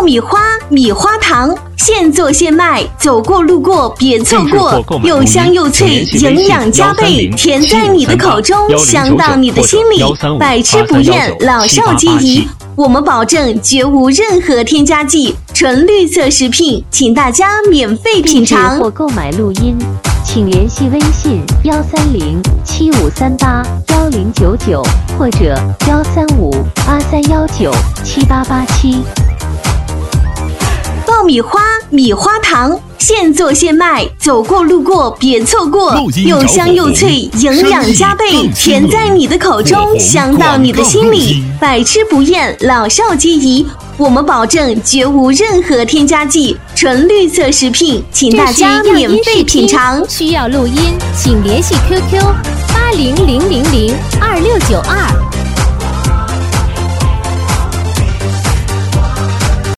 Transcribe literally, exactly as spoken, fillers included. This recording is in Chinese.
米花、米花糖，现做现卖，走过路过别错过，又香又脆，营养加倍，甜在你的口中，香到你的心里，百吃不厌，老少皆宜。我们保证绝无任何添加剂，纯绿色食品，请大家免费品尝或购买录音，请联系微信幺三零七五三八幺零九九或者幺三五八三幺九七八八七。 爆米花、米花糖，现做现卖，走过路过别错过，又香又脆，营养加倍，甜在你的口中，香到你的心里，百吃不厌，老少皆宜。我们保证绝无任何添加剂，纯绿色食品，请大家免费品尝。 需要录音，请联系 Q Q 八零零零零二六九二。